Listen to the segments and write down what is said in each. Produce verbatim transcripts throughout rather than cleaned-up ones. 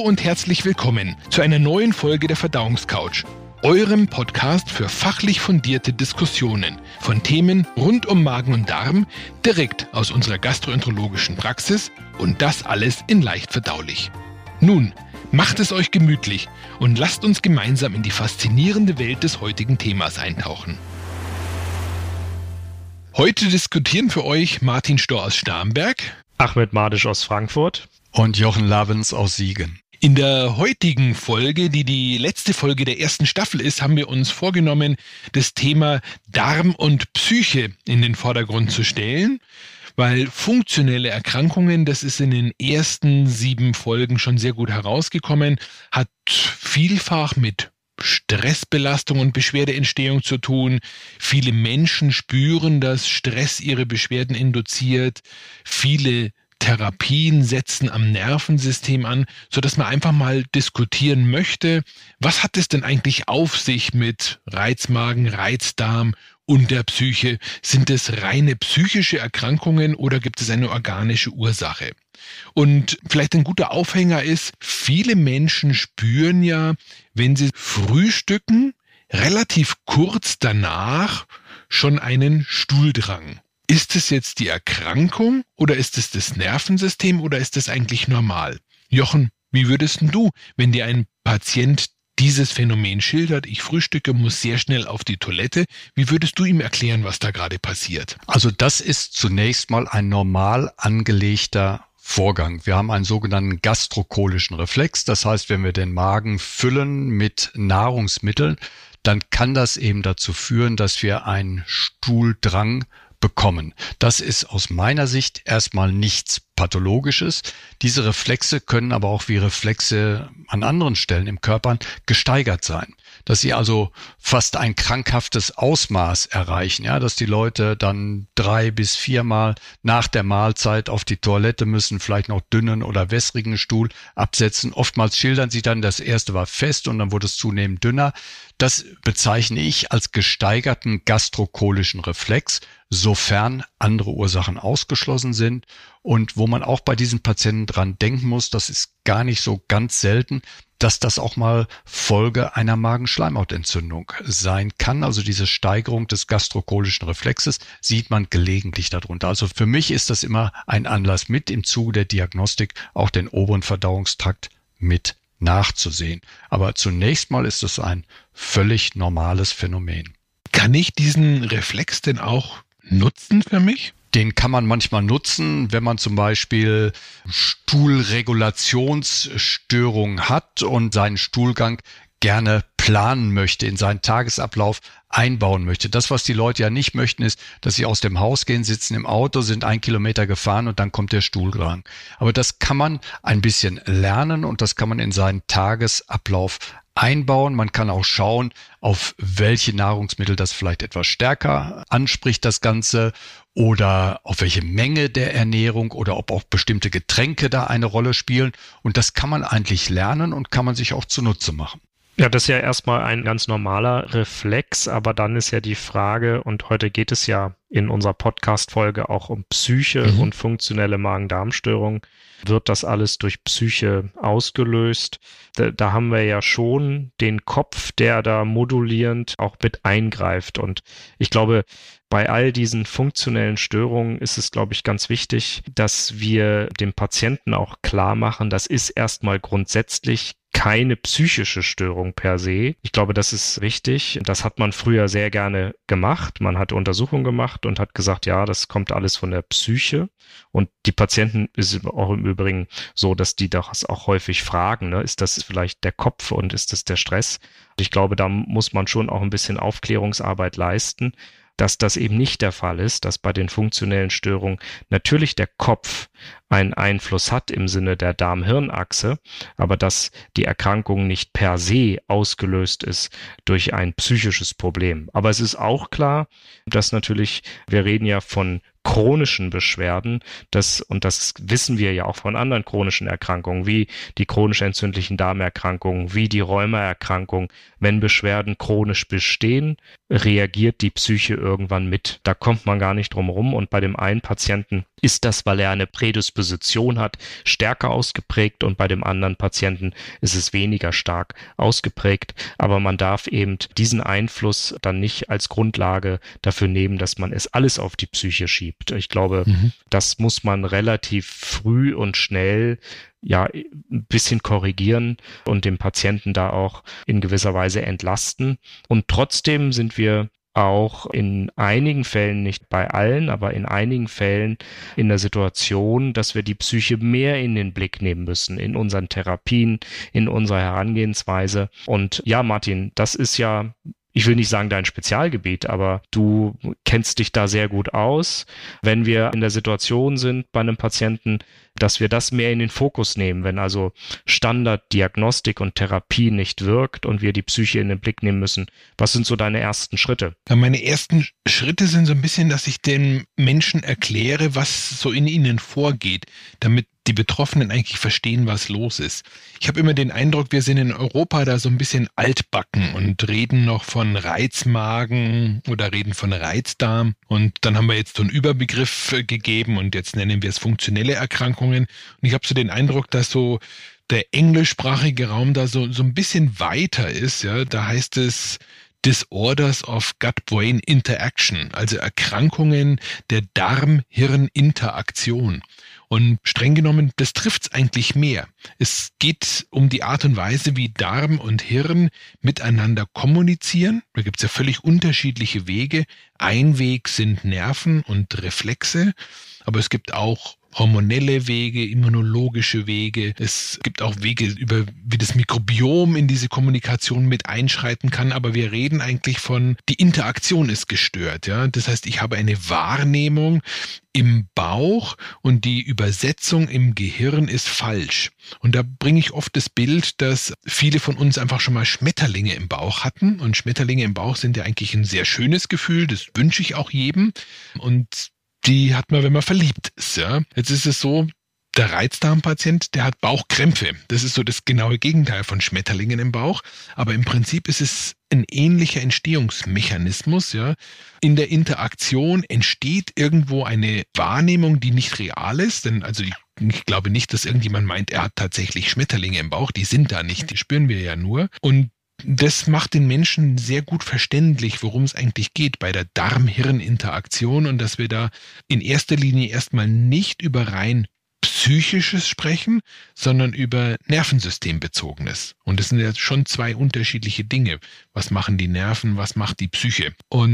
und herzlich willkommen zu einer neuen Folge der Verdauungscouch, eurem Podcast für fachlich fundierte Diskussionen von Themen rund um Magen und Darm, direkt aus unserer gastroenterologischen Praxis und das alles in leicht verdaulich. Nun, macht es euch gemütlich und lasst uns gemeinsam in die faszinierende Welt des heutigen Themas eintauchen. Heute diskutieren für euch Martin Storr aus Starnberg, Ahmed Madisch aus Frankfurt und Jochen Labens aus Siegen. In der heutigen Folge, die die letzte Folge der ersten Staffel ist, haben wir uns vorgenommen, das Thema Darm und Psyche in den Vordergrund zu stellen, weil funktionelle Erkrankungen, das ist in den ersten sieben Folgen schon sehr gut herausgekommen, hat vielfach mit Stressbelastung und Beschwerdeentstehung zu tun. Viele Menschen spüren, dass Stress ihre Beschwerden induziert. Viele Therapien setzen am Nervensystem an, sodass man einfach mal diskutieren möchte, was hat es denn eigentlich auf sich mit Reizmagen, Reizdarm und der Psyche? Sind es reine psychische Erkrankungen oder gibt es eine organische Ursache? Und vielleicht ein guter Aufhänger ist, viele Menschen spüren ja, wenn sie frühstücken, relativ kurz danach schon einen Stuhldrang. Ist es jetzt die Erkrankung oder ist es das Nervensystem oder ist es eigentlich normal? Jochen, wie würdest du, wenn dir ein Patient dieses Phänomen schildert, ich frühstücke, muss sehr schnell auf die Toilette, wie würdest du ihm erklären, was da gerade passiert? Also das ist zunächst mal ein normal angelegter Vorgang. Wir haben einen sogenannten gastrokolischen Reflex. Das heißt, wenn wir den Magen füllen mit Nahrungsmitteln, dann kann das eben dazu führen, dass wir einen Stuhldrang bekommen. Das ist aus meiner Sicht erstmal nichts Pathologisches. Diese Reflexe können aber auch wie Reflexe an anderen Stellen im Körper gesteigert sein. Dass sie also fast ein krankhaftes Ausmaß erreichen, ja, dass die Leute dann drei bis viermal nach der Mahlzeit auf die Toilette müssen, vielleicht noch dünnen oder wässrigen Stuhl absetzen. Oftmals schildern sie dann, das erste war fest und dann wurde es zunehmend dünner. Das bezeichne ich als gesteigerten gastrokolischen Reflex, sofern andere Ursachen ausgeschlossen sind. Und wo man auch bei diesen Patienten dran denken muss, das ist gar nicht so ganz selten, dass das auch mal Folge einer Magenschleimhautentzündung sein kann. Also diese Steigerung des gastrokolischen Reflexes sieht man gelegentlich darunter. Also für mich ist das immer ein Anlass, mit im Zuge der Diagnostik auch den oberen Verdauungstrakt mit nachzusehen. Aber zunächst mal ist es ein völlig normales Phänomen. Kann ich diesen Reflex denn auch nutzen für mich? Den kann man manchmal nutzen, wenn man zum Beispiel Stuhlregulationsstörungen hat und seinen Stuhlgang gerne planen möchte, in seinen Tagesablauf einbauen möchte. Das, was die Leute ja nicht möchten, ist, dass sie aus dem Haus gehen, sitzen im Auto, sind ein Kilometer gefahren und dann kommt der Stuhldrang. Aber das kann man ein bisschen lernen und das kann man in seinen Tagesablauf einbauen. Man kann auch schauen, auf welche Nahrungsmittel das vielleicht etwas stärker anspricht, das Ganze, oder auf welche Menge der Ernährung oder ob auch bestimmte Getränke da eine Rolle spielen. Und das kann man eigentlich lernen und kann man sich auch zunutze machen. Ja, das ist ja erstmal ein ganz normaler Reflex, aber dann ist ja die Frage, und heute geht es ja in unserer Podcast-Folge auch um Psyche mhm. und funktionelle Magen-Darm-Störungen. Wird das alles durch Psyche ausgelöst? Da, da haben wir ja schon den Kopf, der da modulierend auch mit eingreift. Und ich glaube, bei all diesen funktionellen Störungen ist es, glaube ich, ganz wichtig, dass wir dem Patienten auch klar machen, das ist erstmal grundsätzlich keine psychische Störung per se. Ich glaube, das ist wichtig. Das hat man früher sehr gerne gemacht. Man hat Untersuchungen gemacht und hat gesagt, ja, das kommt alles von der Psyche. Und die Patienten ist auch im Übrigen so, dass die das auch häufig fragen, ne? Ist das vielleicht der Kopf und ist das der Stress? Ich glaube, da muss man schon auch ein bisschen Aufklärungsarbeit leisten, dass das eben nicht der Fall ist, dass bei den funktionellen Störungen natürlich der Kopf einen Einfluss hat im Sinne der Darm-Hirn-Achse, aber dass die Erkrankung nicht per se ausgelöst ist durch ein psychisches Problem. Aber es ist auch klar, dass natürlich, wir reden ja von chronischen Beschwerden, das, und das wissen wir ja auch von anderen chronischen Erkrankungen, wie die chronisch entzündlichen Darmerkrankungen, wie die Rheumaerkrankung, wenn Beschwerden chronisch bestehen, reagiert die Psyche irgendwann mit. Da kommt man gar nicht drum rum. Und bei dem einen Patienten ist das, weil er eine Prädisposition hat, stärker ausgeprägt und bei dem anderen Patienten ist es weniger stark ausgeprägt. Aber man darf eben diesen Einfluss dann nicht als Grundlage dafür nehmen, dass man es alles auf die Psyche schiebt. Ich glaube, mhm. das muss man relativ früh und schnell ja ein bisschen korrigieren und dem Patienten da auch in gewisser Weise entlasten. Und trotzdem sind wir auch in einigen Fällen, nicht bei allen, aber in einigen Fällen in der Situation, dass wir die Psyche mehr in den Blick nehmen müssen, in unseren Therapien, in unserer Herangehensweise. Und ja, Martin, das ist ja, ich will nicht sagen dein Spezialgebiet, aber du kennst dich da sehr gut aus. Wenn wir in der Situation sind bei einem Patienten, dass wir das mehr in den Fokus nehmen, wenn also Standarddiagnostik und Therapie nicht wirkt und wir die Psyche in den Blick nehmen müssen. Was sind so deine ersten Schritte? Ja, meine ersten Schritte sind so ein bisschen, dass ich den Menschen erkläre, was so in ihnen vorgeht, damit die Betroffenen eigentlich verstehen, was los ist. Ich habe immer den Eindruck, wir sind in Europa da so ein bisschen altbacken und reden noch von Reizmagen oder reden von Reizdarm. Und dann haben wir jetzt so einen Überbegriff gegeben und jetzt nennen wir es funktionelle Erkrankungen. Und ich habe so den Eindruck, dass so der englischsprachige Raum da so, so ein bisschen weiter ist. Ja, da heißt es Disorders of Gut-Brain Interaction, also Erkrankungen der Darm-Hirn-Interaktion. Und streng genommen, das trifft's eigentlich mehr. Es geht um die Art und Weise, wie Darm und Hirn miteinander kommunizieren. Da gibt's ja völlig unterschiedliche Wege. Ein Weg sind Nerven und Reflexe, aber es gibt auch hormonelle Wege, immunologische Wege. Es gibt auch Wege, über wie das Mikrobiom in diese Kommunikation mit einschreiten kann. Aber wir reden eigentlich von, die Interaktion ist gestört. Ja, das heißt, ich habe eine Wahrnehmung im Bauch und die Übersetzung im Gehirn ist falsch. Und da bringe ich oft das Bild, dass viele von uns einfach schon mal Schmetterlinge im Bauch hatten. Und Schmetterlinge im Bauch sind ja eigentlich ein sehr schönes Gefühl. Das wünsche ich auch jedem. Und die hat man, wenn man verliebt ist. Ja. Jetzt ist es so, der Reizdarmpatient, der hat Bauchkrämpfe. Das ist so das genaue Gegenteil von Schmetterlingen im Bauch. Aber im Prinzip ist es ein ähnlicher Entstehungsmechanismus. Ja. In der Interaktion entsteht irgendwo eine Wahrnehmung, die nicht real ist. Denn also ich, ich glaube nicht, dass irgendjemand meint, er hat tatsächlich Schmetterlinge im Bauch. Die sind da nicht, die spüren wir ja nur. Und das macht den Menschen sehr gut verständlich, worum es eigentlich geht bei der Darm-Hirn-Interaktion und dass wir da in erster Linie erstmal nicht über rein Psychisches sprechen, sondern über Nervensystembezogenes. Und das sind ja schon zwei unterschiedliche Dinge. Was machen die Nerven, was macht die Psyche?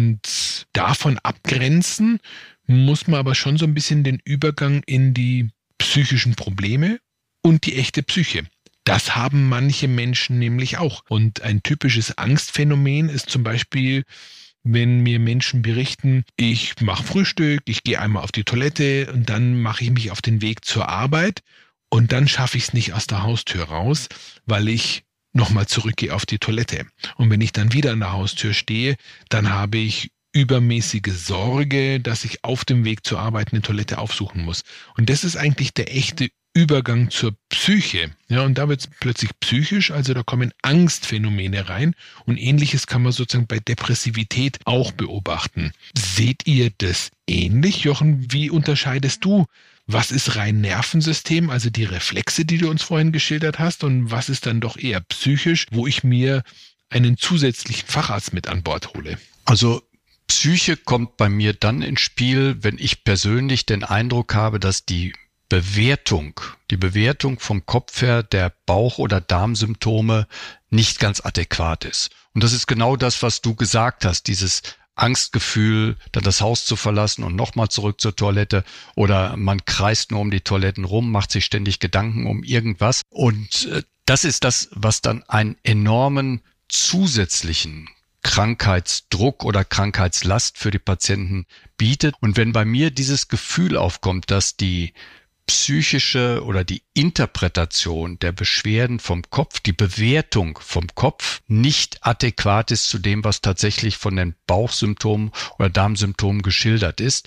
Und davon abgrenzen muss man aber schon so ein bisschen den Übergang in die psychischen Probleme und die echte Psyche. Das haben manche Menschen nämlich auch. Und ein typisches Angstphänomen ist zum Beispiel, wenn mir Menschen berichten, ich mache Frühstück, ich gehe einmal auf die Toilette und dann mache ich mich auf den Weg zur Arbeit und dann schaffe ich es nicht aus der Haustür raus, weil ich nochmal zurückgehe auf die Toilette. Und wenn ich dann wieder an der Haustür stehe, dann habe ich übermäßige Sorge, dass ich auf dem Weg zur Arbeit eine Toilette aufsuchen muss. Und das ist eigentlich der echte Übergang zur Psyche. Ja, und da wird es plötzlich psychisch, also da kommen Angstphänomene rein und Ähnliches kann man sozusagen bei Depressivität auch beobachten. Seht ihr das ähnlich, Jochen? Wie unterscheidest du, was ist rein Nervensystem, also die Reflexe, die du uns vorhin geschildert hast, und was ist dann doch eher psychisch, wo ich mir einen zusätzlichen Facharzt mit an Bord hole? Also Psyche kommt bei mir dann ins Spiel, wenn ich persönlich den Eindruck habe, dass die Bewertung, die Bewertung vom Kopf her der Bauch- oder Darmsymptome nicht ganz adäquat ist. Und das ist genau das, was du gesagt hast, dieses Angstgefühl, dann das Haus zu verlassen und nochmal zurück zur Toilette, oder man kreist nur um die Toiletten rum, macht sich ständig Gedanken um irgendwas. Und das ist das, was dann einen enormen zusätzlichen Krankheitsdruck oder Krankheitslast für die Patienten bietet. Und wenn bei mir dieses Gefühl aufkommt, dass die psychische oder die Interpretation der Beschwerden vom Kopf, die Bewertung vom Kopf nicht adäquat ist zu dem, was tatsächlich von den Bauchsymptomen oder Darmsymptomen geschildert ist,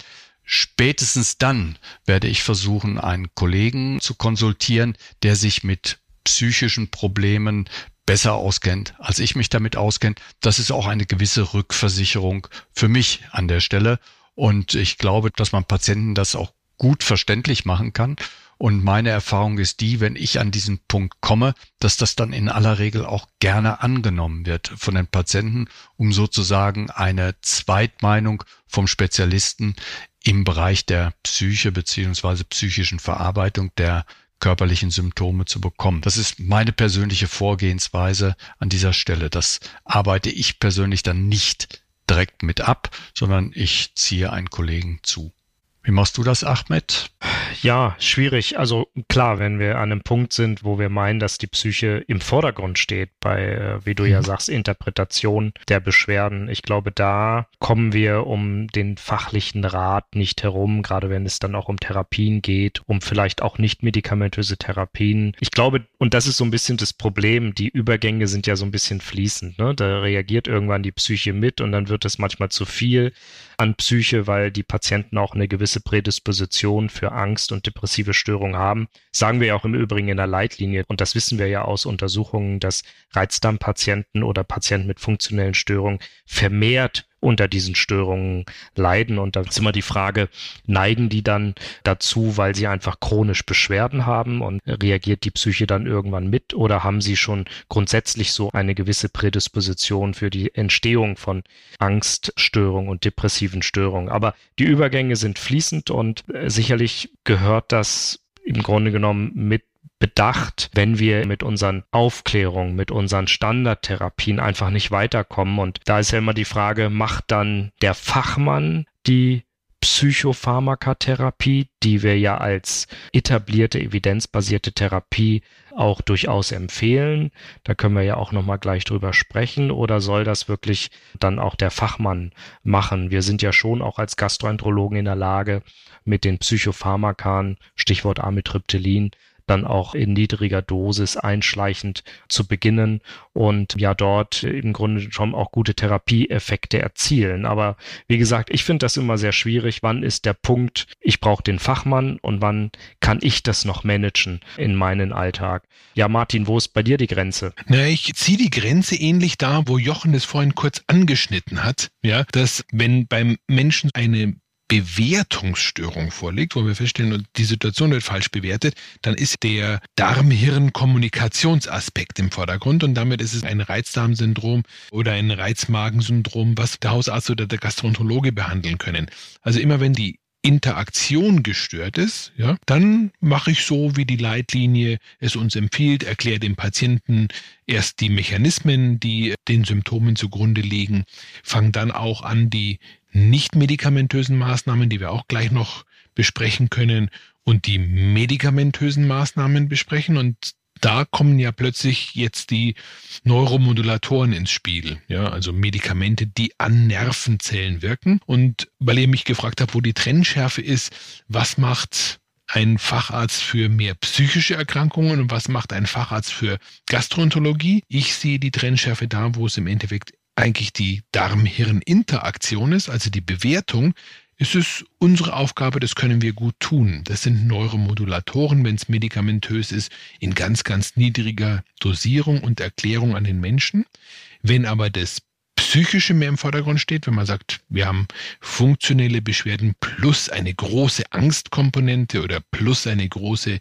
Spätestens dann werde ich versuchen, einen Kollegen zu konsultieren, der sich mit psychischen Problemen besser auskennt, als ich mich damit auskenne. Das ist auch eine gewisse Rückversicherung für mich an der Stelle. Und ich glaube, dass man Patienten das auch gut verständlich machen kann. Und meine Erfahrung ist die, wenn ich an diesen Punkt komme, dass das dann in aller Regel auch gerne angenommen wird von den Patienten, um sozusagen eine Zweitmeinung vom Spezialisten im Bereich der Psyche beziehungsweise psychischen Verarbeitung der körperlichen Symptome zu bekommen. Das ist meine persönliche Vorgehensweise an dieser Stelle. Das arbeite ich persönlich dann nicht direkt mit ab, sondern ich ziehe einen Kollegen zu. Wie machst du das, Ahmed? Ja, schwierig. Also klar, wenn wir an einem Punkt sind, wo wir meinen, dass die Psyche im Vordergrund steht, bei, wie du ja sagst, Interpretation der Beschwerden. Ich glaube, da kommen wir um den fachlichen Rat nicht herum, gerade wenn es dann auch um Therapien geht, um vielleicht auch nicht medikamentöse Therapien. Ich glaube, und das ist so ein bisschen das Problem, die Übergänge sind ja so ein bisschen fließend, ne? Da reagiert irgendwann die Psyche mit und dann wird es manchmal zu viel an Psyche, weil die Patienten auch eine gewisse Prädisposition für Angst und depressive Störungen haben. Sagen wir ja auch im Übrigen in der Leitlinie, und das wissen wir ja aus Untersuchungen, dass Reizdarmpatienten oder Patienten mit funktionellen Störungen vermehrt unter diesen Störungen leiden. Und da ist immer die Frage, neigen die dann dazu, weil sie einfach chronisch Beschwerden haben und reagiert die Psyche dann irgendwann mit, oder haben sie schon grundsätzlich so eine gewisse Prädisposition für die Entstehung von Angststörungen und depressiven Störungen? Aber die Übergänge sind fließend und sicherlich gehört das im Grunde genommen mit bedacht, wenn wir mit unseren Aufklärungen, mit unseren Standardtherapien einfach nicht weiterkommen. Und da ist ja immer die Frage, macht dann der Fachmann die Psychopharmakatherapie, die wir ja als etablierte, evidenzbasierte Therapie auch durchaus empfehlen. Da können wir ja auch nochmal gleich drüber sprechen. Oder soll das wirklich dann auch der Fachmann machen? Wir sind ja schon auch als Gastroenterologen in der Lage, mit den Psychopharmakan, Stichwort Amitriptylin, dann auch in niedriger Dosis einschleichend zu beginnen und ja dort im Grunde schon auch gute Therapieeffekte erzielen. Aber wie gesagt, ich finde das immer sehr schwierig. Wann ist der Punkt, ich brauche den Fachmann, und wann kann ich das noch managen in meinen Alltag? Ja, Martin, wo ist bei dir die Grenze? Na, ich ziehe die Grenze ähnlich da, wo Jochen es vorhin kurz angeschnitten hat, ja, dass wenn beim Menschen eine Bewertungsstörung vorliegt, wo wir feststellen, die Situation wird falsch bewertet, dann ist der Darm-Hirn-Kommunikationsaspekt im Vordergrund, und damit ist es ein Reizdarmsyndrom oder ein Reizmagensyndrom, was der Hausarzt oder der Gastroenterologe behandeln können. Also immer wenn die Interaktion gestört ist, ja, dann mache ich so, wie die Leitlinie es uns empfiehlt, erkläre dem Patienten erst die Mechanismen, die den Symptomen zugrunde liegen, fange dann auch an, die nicht medikamentösen Maßnahmen, die wir auch gleich noch besprechen können, und die medikamentösen Maßnahmen besprechen. Und da kommen ja plötzlich jetzt die Neuromodulatoren ins Spiel, ja, also Medikamente, die an Nervenzellen wirken. Und weil ihr mich gefragt habt, wo die Trennschärfe ist, was macht ein Facharzt für mehr psychische Erkrankungen und was macht ein Facharzt für Gastroenterologie? Ich sehe die Trennschärfe da, wo es im Endeffekt eigentlich die Darm-Hirn-Interaktion ist, also die Bewertung. Es ist unsere Aufgabe, das können wir gut tun. Das sind Neuromodulatoren, wenn es medikamentös ist, in ganz, ganz niedriger Dosierung und Erklärung an den Menschen. Wenn aber das Psychische mehr im Vordergrund steht, wenn man sagt, wir haben funktionelle Beschwerden plus eine große Angstkomponente oder plus eine große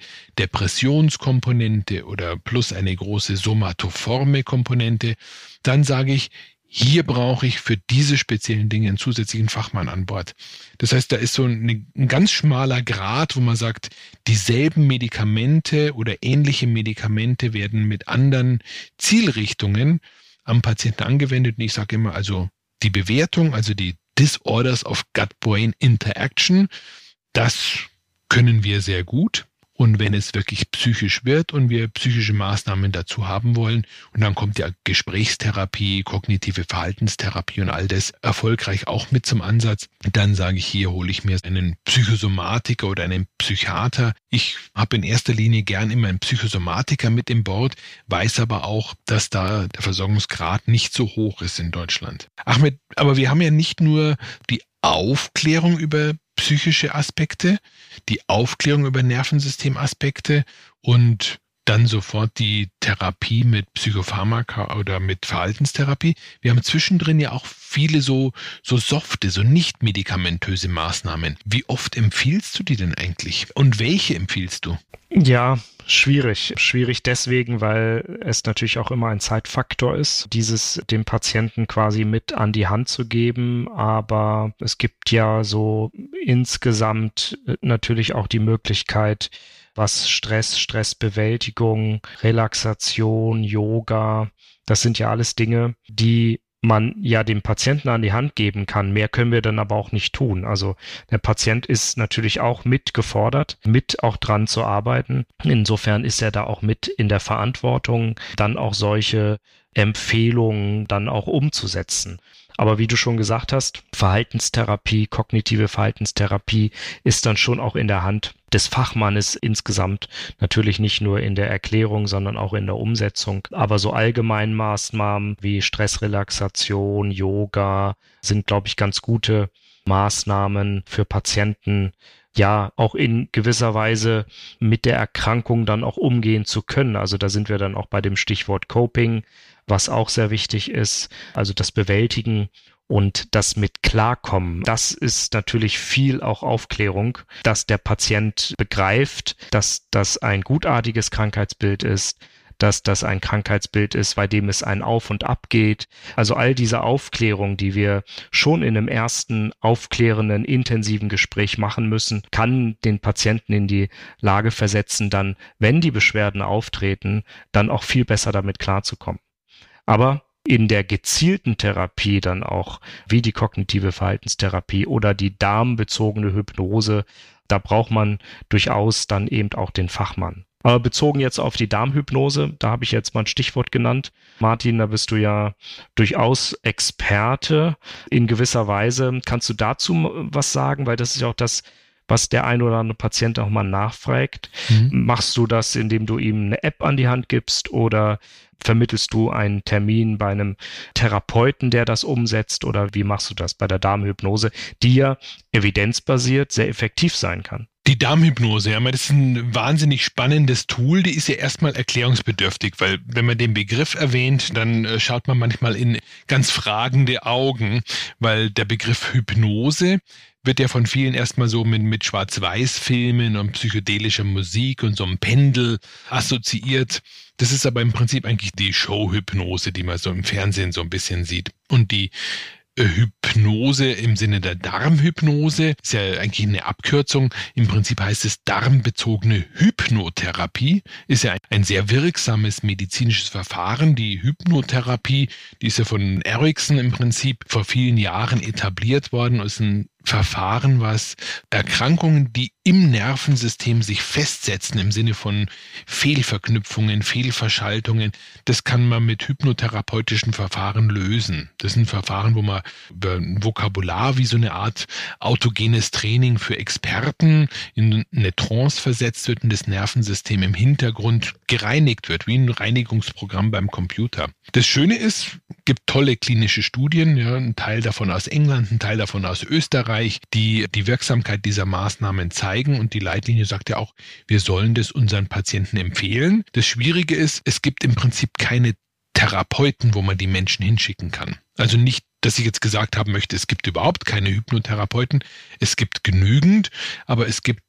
Depressionskomponente oder plus eine große somatoforme Komponente, dann sage ich, hier brauche ich für diese speziellen Dinge einen zusätzlichen Fachmann an Bord. Das heißt, da ist so ein, ein ganz schmaler Grat, wo man sagt, dieselben Medikamente oder ähnliche Medikamente werden mit anderen Zielrichtungen am Patienten angewendet. Und ich sage immer, also die Bewertung, also die Disorders of Gut-Brain Interaction, das können wir sehr gut. Und wenn es wirklich psychisch wird und wir psychische Maßnahmen dazu haben wollen, und dann kommt ja Gesprächstherapie, kognitive Verhaltenstherapie und all das erfolgreich auch mit zum Ansatz, dann sage ich, hier hole ich mir einen Psychosomatiker oder einen Psychiater. Ich habe in erster Linie gern immer einen Psychosomatiker mit im Board, weiß aber auch, dass da der Versorgungsgrad nicht so hoch ist in Deutschland. Ahmed, aber wir haben ja nicht nur die Aufklärung über psychische Aspekte, die Aufklärung über Nervensystemaspekte und dann sofort die Therapie mit Psychopharmaka oder mit Verhaltenstherapie. Wir haben zwischendrin ja auch viele so, so softe, so nicht medikamentöse Maßnahmen. Wie oft empfiehlst du die denn eigentlich? Und welche empfiehlst du? Ja, schwierig. Schwierig deswegen, weil es natürlich auch immer ein Zeitfaktor ist, dieses dem Patienten quasi mit an die Hand zu geben. Aber es gibt ja so insgesamt natürlich auch die Möglichkeit, was Stress, Stressbewältigung, Relaxation, Yoga, das sind ja alles Dinge, die man ja dem Patienten an die Hand geben kann. Mehr können wir dann aber auch nicht tun. Also der Patient ist natürlich auch mit gefordert, mit auch dran zu arbeiten. Insofern ist er da auch mit in der Verantwortung, dann auch solche Empfehlungen dann auch umzusetzen. Aber wie du schon gesagt hast, Verhaltenstherapie, kognitive Verhaltenstherapie ist dann schon auch in der Hand des Fachmannes insgesamt, natürlich nicht nur in der Erklärung, sondern auch in der Umsetzung. Aber so allgemeine Maßnahmen wie Stressrelaxation, Yoga sind, glaube ich, ganz gute Maßnahmen für Patienten, ja, auch in gewisser Weise mit der Erkrankung dann auch umgehen zu können. Also da sind wir dann auch bei dem Stichwort Coping, was auch sehr wichtig ist, also das Bewältigen und das mit Klarkommen. Das ist natürlich viel auch Aufklärung, dass der Patient begreift, dass das ein gutartiges Krankheitsbild ist, dass das ein Krankheitsbild ist, bei dem es ein Auf und Ab geht. Also all diese Aufklärung, die wir schon in einem ersten aufklärenden, intensiven Gespräch machen müssen, kann den Patienten in die Lage versetzen, dann, wenn die Beschwerden auftreten, dann auch viel besser damit klarzukommen. Aber in der gezielten Therapie dann auch, wie die kognitive Verhaltenstherapie oder die darmbezogene Hypnose, da braucht man durchaus dann eben auch den Fachmann. Aber bezogen jetzt auf die Darmhypnose, da habe ich jetzt mal ein Stichwort genannt. Martin, da bist du ja durchaus Experte in gewisser Weise. Kannst du dazu was sagen? Weil das ist ja auch das, was der ein oder andere Patient auch mal nachfragt. Mhm. Machst du das, indem du ihm eine App an die Hand gibst oder vermittelst du einen Termin bei einem Therapeuten, der das umsetzt, oder wie machst du das bei der Darmhypnose, die ja evidenzbasiert sehr effektiv sein kann? Die Darmhypnose, ja, das ist ein wahnsinnig spannendes Tool, die ist ja erstmal erklärungsbedürftig, weil wenn man den Begriff erwähnt, dann äh, schaut man manchmal in ganz fragende Augen, weil der Begriff Hypnose wird ja von vielen erstmal so mit, mit Schwarz-Weiß-Filmen und psychedelischer Musik und so einem Pendel assoziiert. Das ist aber im Prinzip eigentlich die Showhypnose, die man so im Fernsehen so ein bisschen sieht. Und die Hypnose im Sinne der Darmhypnose ist ja eigentlich eine Abkürzung. Im Prinzip heißt es darmbezogene Hypnotherapie. Ist ja ein sehr wirksames medizinisches Verfahren. Die Hypnotherapie, die ist ja von Erickson im Prinzip vor vielen Jahren etabliert worden, ist ein Verfahren, was Erkrankungen, die im Nervensystem sich festsetzen, im Sinne von Fehlverknüpfungen, Fehlverschaltungen, das kann man mit hypnotherapeutischen Verfahren lösen. Das ist ein Verfahren, wo man über ein Vokabular wie so eine Art autogenes Training für Experten in eine Trance versetzt wird und das Nervensystem im Hintergrund gereinigt wird, wie ein Reinigungsprogramm beim Computer. Das Schöne ist, gibt tolle klinische Studien, ja, ein Teil davon aus England, ein Teil davon aus Österreich, die die Wirksamkeit dieser Maßnahmen zeigen, und die Leitlinie sagt ja auch, wir sollen das unseren Patienten empfehlen. Das Schwierige ist, es gibt im Prinzip keine Therapeuten, wo man die Menschen hinschicken kann. Also nicht, dass ich jetzt gesagt haben möchte, es gibt überhaupt keine Hypnotherapeuten. Es gibt genügend, aber es gibt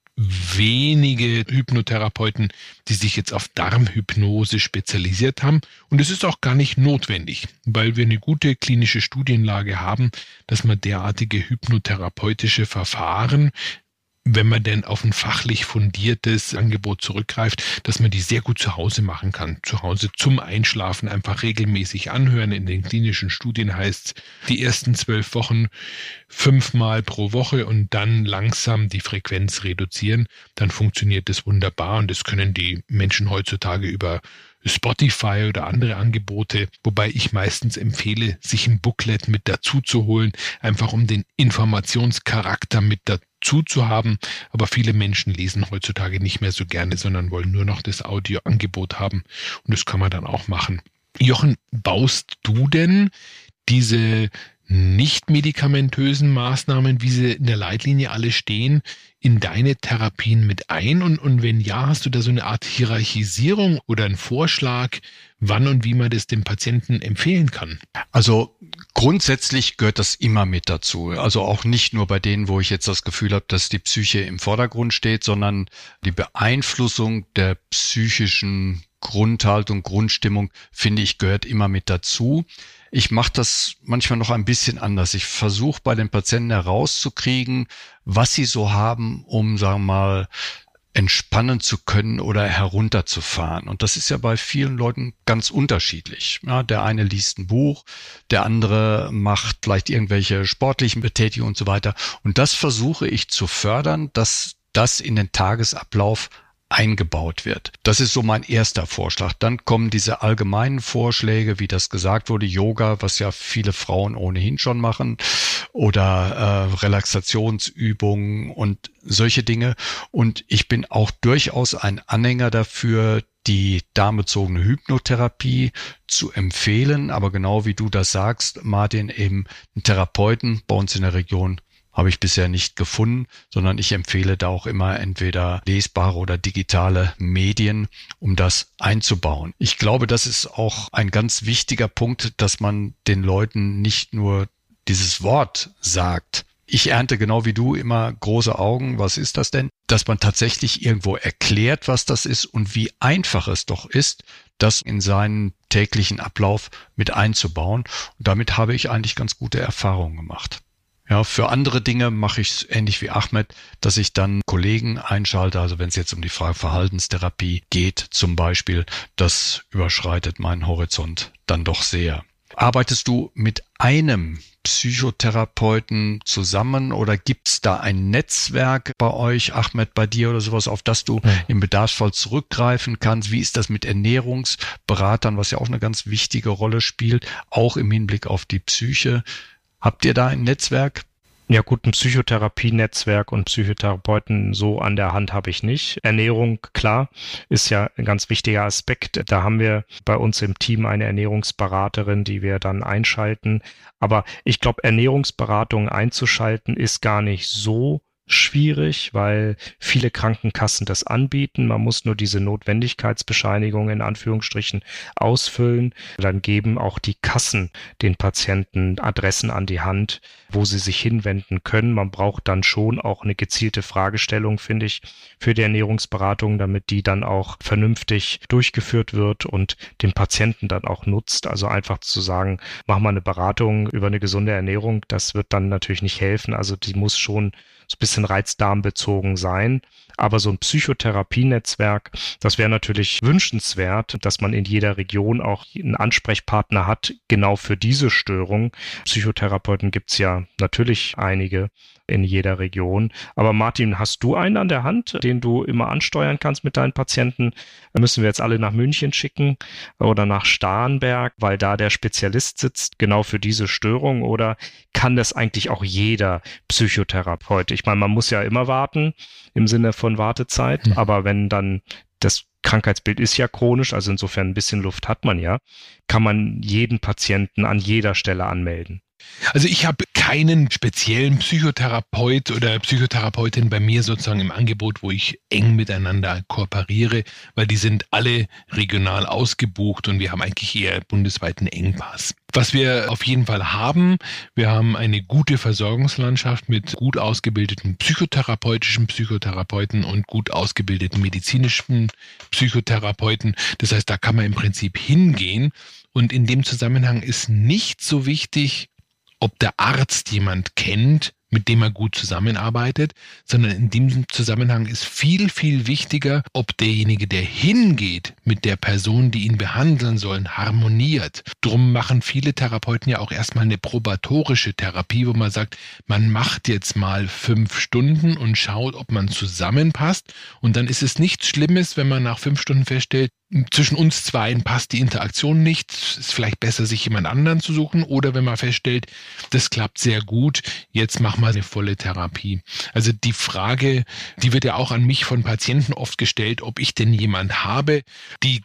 wenige Hypnotherapeuten, die sich jetzt auf Darmhypnose spezialisiert haben. Und es ist auch gar nicht notwendig, weil wir eine gute klinische Studienlage haben, dass man derartige hypnotherapeutische Verfahren, wenn man denn auf ein fachlich fundiertes Angebot zurückgreift, dass man die sehr gut zu Hause machen kann. Zu Hause zum Einschlafen einfach regelmäßig anhören. In den klinischen Studien heißt es, die ersten zwölf Wochen fünfmal pro Woche und dann langsam die Frequenz reduzieren. Dann funktioniert das wunderbar, und das können die Menschen heutzutage über Spotify oder andere Angebote, wobei ich meistens empfehle, sich ein Booklet mit dazu zu holen, einfach um den Informationscharakter mit dazu zu haben. Aber viele Menschen lesen heutzutage nicht mehr so gerne, sondern wollen nur noch das Audioangebot haben, und das kann man dann auch machen. Jochen, baust du denn diese nicht medikamentösen Maßnahmen, wie sie in der Leitlinie alle stehen, in deine Therapien mit ein? Und, und wenn ja, hast du da so eine Art Hierarchisierung oder einen Vorschlag, wann und wie man das dem Patienten empfehlen kann? Also grundsätzlich gehört das immer mit dazu. Also auch nicht nur bei denen, wo ich jetzt das Gefühl habe, dass die Psyche im Vordergrund steht, sondern die Beeinflussung der psychischen Grundhaltung, Grundstimmung, finde ich, gehört immer mit dazu. Ich mache das manchmal noch ein bisschen anders. Ich versuche bei den Patienten herauszukriegen, was sie so haben, um, sagen wir mal, entspannen zu können oder herunterzufahren. Und das ist ja bei vielen Leuten ganz unterschiedlich. Ja, der eine liest ein Buch, der andere macht vielleicht irgendwelche sportlichen Betätigungen und so weiter. Und das versuche ich zu fördern, dass das in den Tagesablauf eingebaut wird. Das ist so mein erster Vorschlag. Dann kommen diese allgemeinen Vorschläge, wie das gesagt wurde, Yoga, was ja viele Frauen ohnehin schon machen, oder äh, Relaxationsübungen und solche Dinge. Und ich bin auch durchaus ein Anhänger dafür, die darmbezogene Hypnotherapie zu empfehlen. Aber genau wie du das sagst, Martin, eben einen Therapeuten bei uns in der Region habe ich bisher nicht gefunden, sondern ich empfehle da auch immer entweder lesbare oder digitale Medien, um das einzubauen. Ich glaube, das ist auch ein ganz wichtiger Punkt, dass man den Leuten nicht nur dieses Wort sagt. Ich ernte genau wie du immer große Augen. Was ist das denn? Dass man tatsächlich irgendwo erklärt, was das ist und wie einfach es doch ist, das in seinen täglichen Ablauf mit einzubauen. Und damit habe ich eigentlich ganz gute Erfahrungen gemacht. Ja, für andere Dinge mache ich es ähnlich wie Ahmed, dass ich dann Kollegen einschalte. Also wenn es jetzt um die Frage Verhaltenstherapie geht zum Beispiel, das überschreitet meinen Horizont dann doch sehr. Arbeitest du mit einem Psychotherapeuten zusammen oder gibt es da ein Netzwerk bei euch, Ahmed, bei dir oder sowas, auf das du ja. im Bedarfsfall zurückgreifen kannst? Wie ist das mit Ernährungsberatern, was ja auch eine ganz wichtige Rolle spielt, auch im Hinblick auf die Psyche? Habt ihr da ein Netzwerk? Ja gut, ein Psychotherapie-Netzwerk und Psychotherapeuten so an der Hand habe ich nicht. Ernährung, klar, ist ja ein ganz wichtiger Aspekt. Da haben wir bei uns im Team eine Ernährungsberaterin, die wir dann einschalten. Aber ich glaube, Ernährungsberatung einzuschalten ist gar nicht so schwierig, weil viele Krankenkassen das anbieten. Man muss nur diese Notwendigkeitsbescheinigung in Anführungsstrichen ausfüllen. Dann geben auch die Kassen den Patienten Adressen an die Hand, wo sie sich hinwenden können. Man braucht dann schon auch eine gezielte Fragestellung, finde ich, für die Ernährungsberatung, damit die dann auch vernünftig durchgeführt wird und den Patienten dann auch nutzt. Also einfach zu sagen, mach mal eine Beratung über eine gesunde Ernährung, das wird dann natürlich nicht helfen. Also die muss schon so ein bisschen reizdarmbezogen sein. Aber so ein Psychotherapienetzwerk, das wäre natürlich wünschenswert, dass man in jeder Region auch einen Ansprechpartner hat, genau für diese Störung. Psychotherapeuten gibt's ja natürlich einige in jeder Region. Aber Martin, hast du einen an der Hand, den du immer ansteuern kannst mit deinen Patienten? Müssen wir jetzt alle nach München schicken oder nach Starnberg, weil da der Spezialist sitzt, genau für diese Störung? Oder kann das eigentlich auch jeder Psychotherapeut? Ich meine, man muss ja immer warten im Sinne von Wartezeit, mhm. aber wenn dann das Krankheitsbild ist ja chronisch, also insofern ein bisschen Luft hat man ja, kann man jeden Patienten an jeder Stelle anmelden. Also ich habe keinen speziellen Psychotherapeut oder Psychotherapeutin bei mir sozusagen im Angebot, wo ich eng miteinander kooperiere, weil die sind alle regional ausgebucht und wir haben eigentlich eher bundesweiten Engpass. Was wir auf jeden Fall haben, wir haben eine gute Versorgungslandschaft mit gut ausgebildeten psychotherapeutischen Psychotherapeuten und gut ausgebildeten medizinischen Psychotherapeuten. Das heißt, da kann man im Prinzip hingehen und in dem Zusammenhang ist nicht so wichtig, ob der Arzt jemand kennt, mit dem er gut zusammenarbeitet, sondern in diesem Zusammenhang ist viel, viel wichtiger, ob derjenige, der hingeht, mit der Person, die ihn behandeln sollen, harmoniert. Drum machen viele Therapeuten ja auch erstmal eine probatorische Therapie, wo man sagt, man macht jetzt mal fünf Stunden und schaut, ob man zusammenpasst. Und dann ist es nichts Schlimmes, wenn man nach fünf Stunden feststellt, zwischen uns zweien passt die Interaktion nicht, es ist vielleicht besser, sich jemand anderen zu suchen, oder wenn man feststellt, das klappt sehr gut, jetzt mach mal eine volle Therapie. Also die Frage, die wird ja auch an mich von Patienten oft gestellt, ob ich denn jemand habe, die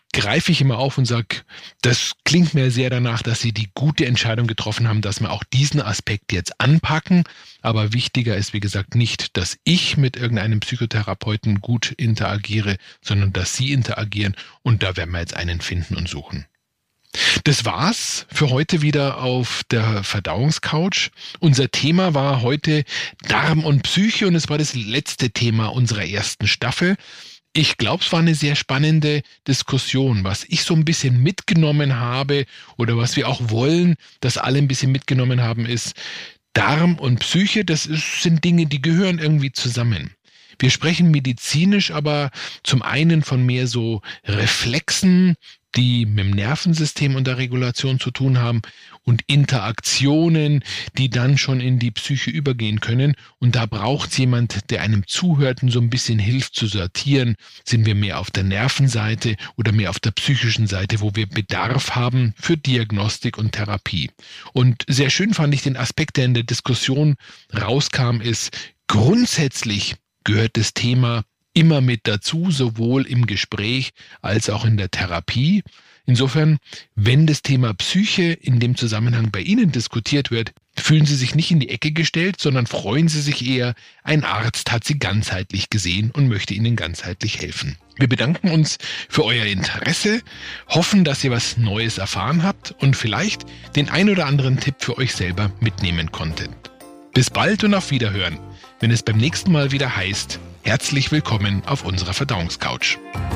greife ich immer auf und sage, das klingt mir sehr danach, dass Sie die gute Entscheidung getroffen haben, dass wir auch diesen Aspekt jetzt anpacken. Aber wichtiger ist, wie gesagt, nicht, dass ich mit irgendeinem Psychotherapeuten gut interagiere, sondern dass Sie interagieren. Und da werden wir jetzt einen finden und suchen. Das war's für heute wieder auf der Verdauungscouch. Unser Thema war heute Darm und Psyche und es war das letzte Thema unserer ersten Staffel. Ich glaube, es war eine sehr spannende Diskussion. Was ich so ein bisschen mitgenommen habe oder was wir auch wollen, dass alle ein bisschen mitgenommen haben, ist Darm und Psyche. Das ist, sind Dinge, die gehören irgendwie zusammen. Wir sprechen medizinisch aber zum einen von mehr so Reflexen, die mit dem Nervensystem und der Regulation zu tun haben und Interaktionen, die dann schon in die Psyche übergehen können. Und da braucht es jemand, der einem zuhört und so ein bisschen hilft zu sortieren. Sind wir mehr auf der Nervenseite oder mehr auf der psychischen Seite, wo wir Bedarf haben für Diagnostik und Therapie. Und sehr schön fand ich den Aspekt, der in der Diskussion rauskam, ist, grundsätzlich gehört das Thema immer mit dazu, sowohl im Gespräch als auch in der Therapie. Insofern, wenn das Thema Psyche in dem Zusammenhang bei Ihnen diskutiert wird, fühlen Sie sich nicht in die Ecke gestellt, sondern freuen Sie sich eher, ein Arzt hat Sie ganzheitlich gesehen und möchte Ihnen ganzheitlich helfen. Wir bedanken uns für euer Interesse, hoffen, dass ihr was Neues erfahren habt und vielleicht den ein oder anderen Tipp für euch selber mitnehmen konntet. Bis bald und auf Wiederhören, wenn es beim nächsten Mal wieder heißt, herzlich willkommen auf unserer Verdauungscouch.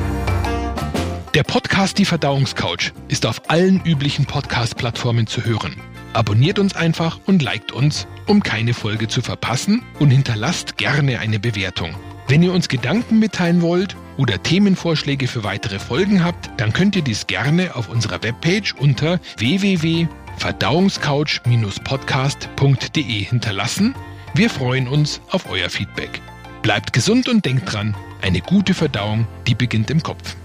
Der Podcast Die Verdauungscouch ist auf allen üblichen Podcast-Plattformen zu hören. Abonniert uns einfach und liked uns, um keine Folge zu verpassen und hinterlasst gerne eine Bewertung. Wenn ihr uns Gedanken mitteilen wollt oder Themenvorschläge für weitere Folgen habt, dann könnt ihr dies gerne auf unserer Webpage unter w w w punkt verdauungscouch Bindestrich podcast punkt de hinterlassen. Wir freuen uns auf euer Feedback. Bleibt gesund und denkt dran, eine gute Verdauung, die beginnt im Kopf.